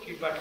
but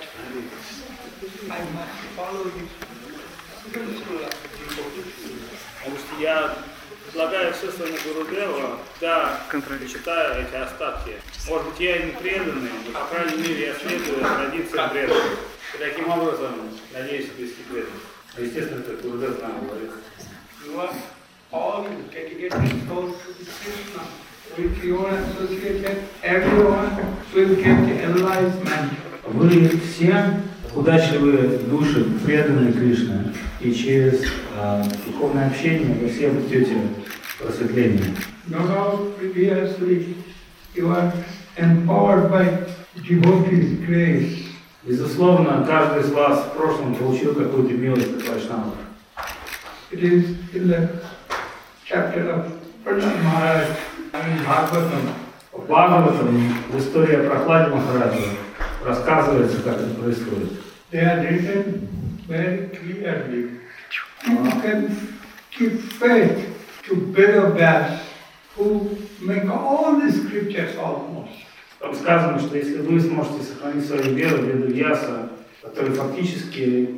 I must follow this principle of devotee. Потому что я предлагаю все своему Гурудеву, да, читаю эти остатки. Может быть, я не преданный, но, по крайней мере, я следую традициям преданных. И таким образом, надеюсь, обрести преданность. Естественно, это Гурудев нам говорит. You are all dedicated souls to Krishna. With your association, everyone will get enlightenment. Вы все удачливые души, преданные Кришне, и через духовное общение вы все обретете просветление. No doubt previously you are empowered by devotees' grace. Безусловно, каждый из вас в прошлом получил какую-то милость от Вайшнавов. It is in the chapter of Prahlad Maharaj in Bhagavatam. В Бхагаватам, в истории о Прохладе Махараджа, рассказывается, как это происходит. They are written very clearly. You can give faith to Vedas who make all the scriptures almost. Там сказано, что если вы сможете сохранить свою веру в Веду-Вьяса, который фактически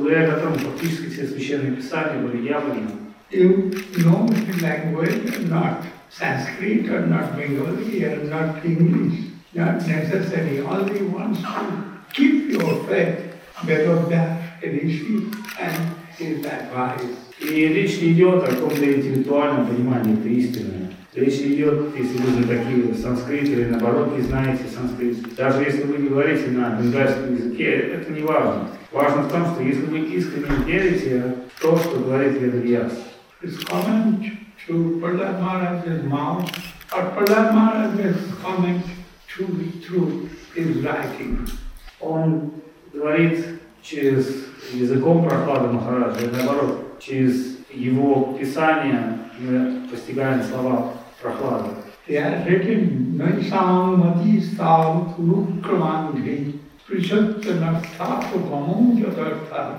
все священные писания были явлены. You know the language, not Sanskrit or not Bengali or not English, not necessary. Only wants to keep your faith, Vedas, Rishi and his advice. И речь не идет о каком-то интеллектуальном понимании этой истины. Речь идет, если вы знатоки санскрита или наоборот не знаете санскрит. Даже если вы не говорите на бенгальском языке, это не важно. Важно в том, что если вы искренне верите в то, что говорит Веда-Вьяса. His comment to Prahlad Maharaj's mouth, or Prahlad Maharaj's comment through his writing. Он говорит через языком Прохлады Махараджа, и наоборот, через его писание мы постигаем слова Прохлады. They are written, Naisang Mati Sav Kurukramandhi, Prishattanarthato Gamujadartha,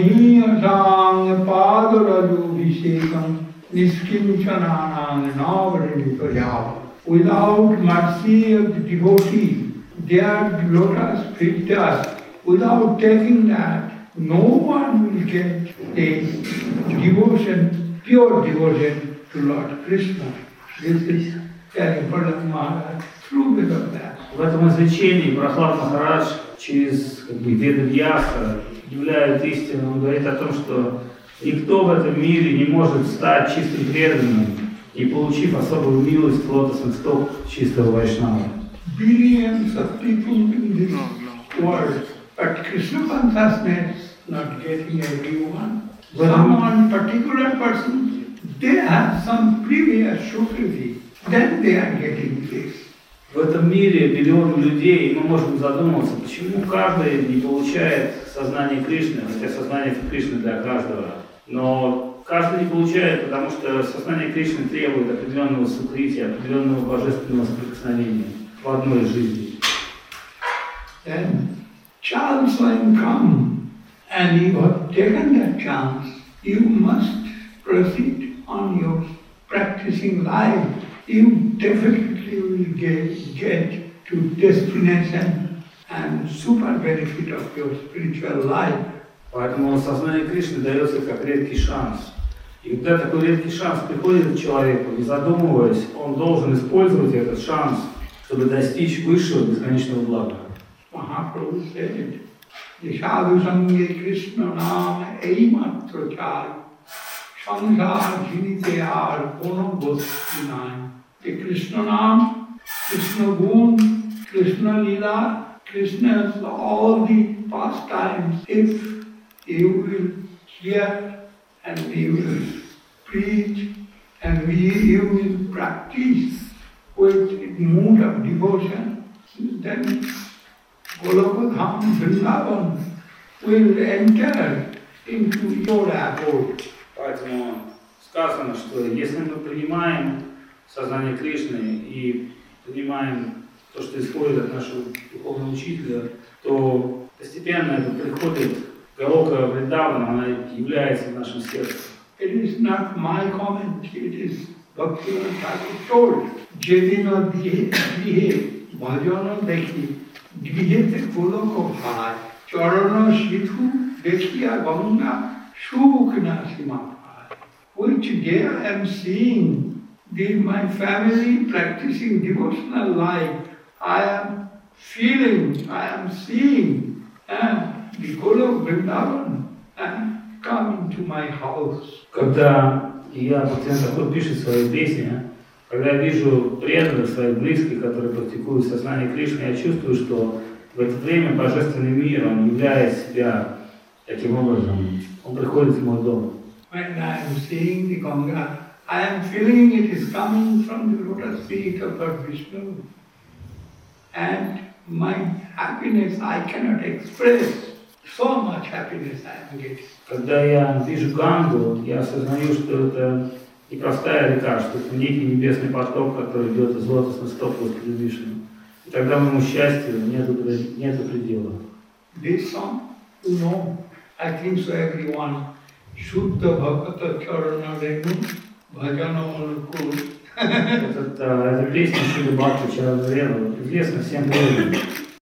Mahiyasang Padaraju Vishekam, Niskinchananang Navarinipayava. Without mercy of the devotee, their lotus feet dust. Without taking that, no one will get the devotion, pure devotion to Lord Krishna. This is telling Prahlad Maharaj through Vedas. В этом изречении Прохлад Махарадж через Веда-Вьяса являет истину. Он говорит о том, что никто в этом мире не может стать чистым преданным, не получив особую милость лотосных стоп чистого Вайшнава. Billions of people in this world, but Krishna consciousness not getting everyone. Someone particular person, they have some previous sukriti, then they are getting this. В этом мире миллионы людей, и мы можем задуматься, почему каждый не получает сознание Кришны, хотя сознание Кришны для каждого. Но каждый не получает, потому что сознание Кришны требует определенного сукрития, определенного божественного соприкосновения в одной жизни. Then chance will come, and you have taken that chance. You must proceed on your practicing life. You definitely will get to destination and super benefit of your spiritual life. Поэтому сознание Кришны дается как редкий шанс. И когда такой редкий шанс приходит к человеку, не задумываясь, он должен использовать этот шанс, чтобы достичь высшего бесконечного блага. Mahaprabhu said, Sadhu Sange Krishna Nam Eimatro Chai Sansar Jinite Ar Kono Bosti Nai. The Krishna Nam, Krishna Gun, Krishna Lila, Krishna's all the pastimes. If you will hear and you will preach and you will practice with mood of devotion, then Goloka Dham Vrindavan will enter into your abode. Поэтому сказано, что если мы принимаем сознание Кришны и принимаем то, что исходит от нашего духовного учителя, то постепенно это приходит, Галока Вриндавана, она является в нашем сердце. It is not my comment, it is Bhaktivinoda Thakur told, Jedino dihe, bhajano dekhi, Dijete Puloko Bhai, Charana Shithu, Dekia Ganga, Shukna Simapai, which day I am seeing my family practicing devotional life. I am feeling, I am seeing the Golok Vrindavan come into my house. Когда я, пациент такой пишет свои песни, когда я вижу преданных, своих близких, которые практикуют сознание Кришны, я чувствую, что в это время Божественный мир, он являет себя таким образом. Он приходит в мой дом. When I am seeing the Ganga, I am feeling it is coming from the lotus feet of Lord Vishnu. And my happiness I cannot express. So much happiness I am getting. Когда я вижу Гангу, я осознаю, что это не простая река, что это некий небесный поток, который идет из лотосных стоп Господа Вишну. И тогда моему счастью нету предела. This song, you know, I think so everyone. Shuddha Bhagavata Charana Renu Bhajana Anukul. Эта песня Шрила Бхакти Чарана Рену известна всем преданным.